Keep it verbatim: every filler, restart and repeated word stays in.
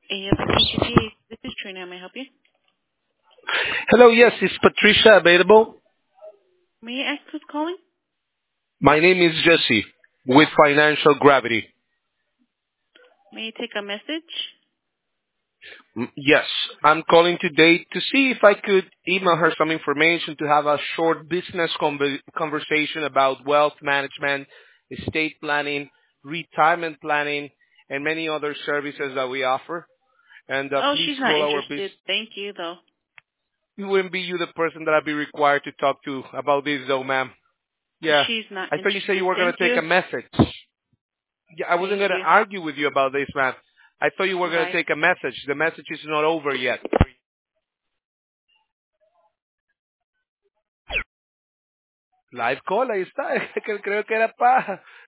A F P C P A. This is Trina. May I help you? Hello, yes, is Patricia available? May I ask who's calling? My name is Jesse with Financial Gravity. May I take a message? Mm, Yes, I'm calling today to see if I could email her some information to have a short business conver- conversation about wealth management, estate planning, retirement planning, and many other services that we offer. And uh, Oh, please she's not grow our business. interested. Thank you, though. It wouldn't be you the person that I'd be required to talk to about this though, ma'am. Yeah. She's not I thought you said you interested. were going Thank to take you. a message. Yeah, I wasn't Thank going to you. argue with you about this, man. I thought you were going to Bye. take a message. The message is not over yet. Live call, ahí está. Creo que era pa.